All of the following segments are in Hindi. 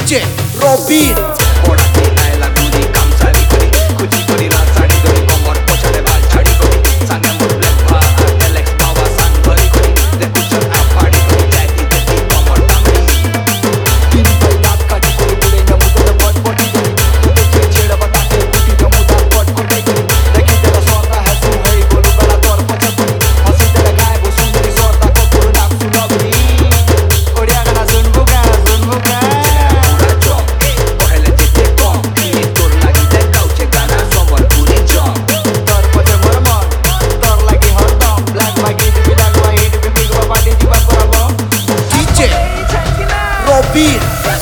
DJ Robin. Robin.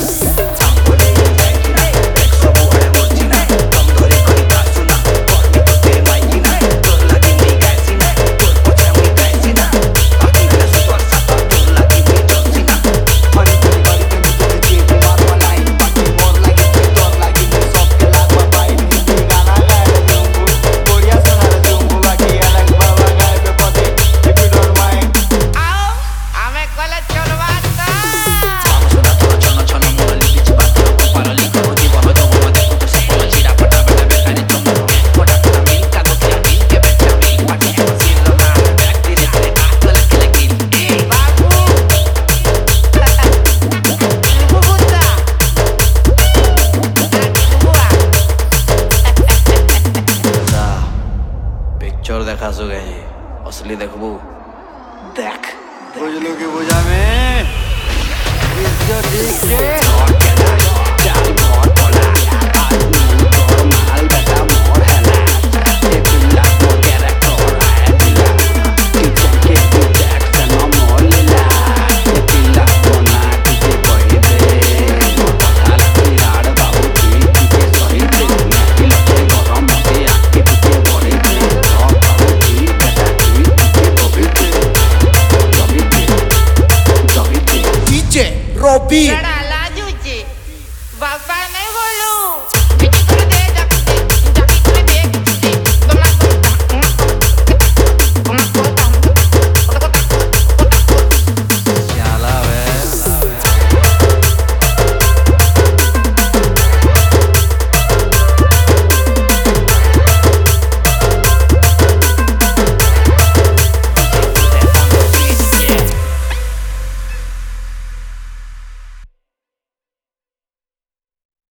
पिक्चर देखा सुगे असली देखबू देख बुझलू की बुझा में पिक्चर देख के चाल मोर बोला आज मोर माल बेटा मोर है ना ये पिल्ला मोर कैरेक्टर है पिल्ला किचन के देख सनो मोर लीला ये पिल्ला कोना किसे कोई दे मोर पता लाड़ बाबू की के सही दे मैं पिल्ला के गरम से आके पीछे बोले DJ Robin.